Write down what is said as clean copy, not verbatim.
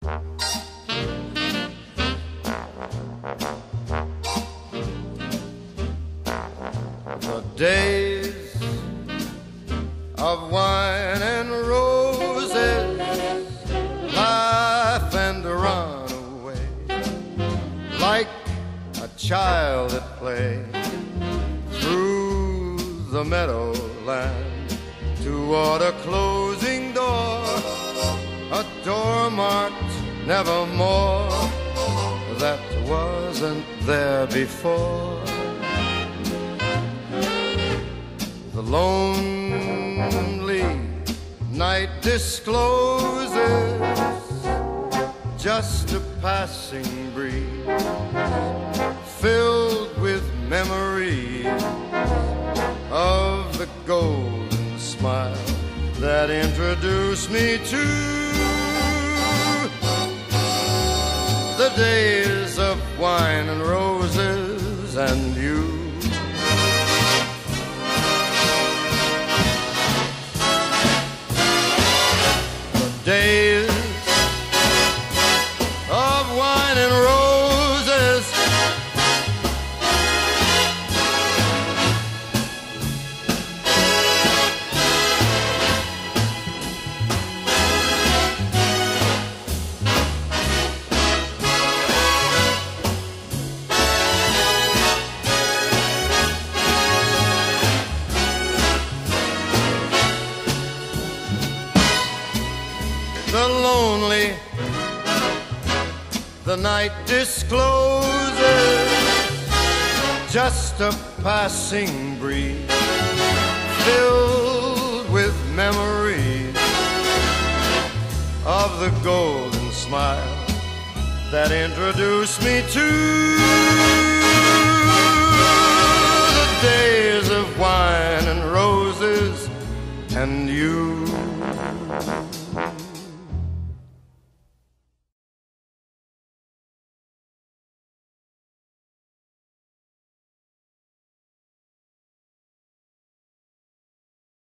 The days of wine and roses laugh and run away like a child at play through the meadowland toward a closing door, a door marked nevermore that wasn't there before. The lonely night discloses just a passing breeze filled with memories of the golden smile that introduced me to the days of wine and roses and you. Days of wine and roses, the lonely, the night discloses just a passing breeze filled with memories of the golden smile that introduced me to the days of wine and roses and you.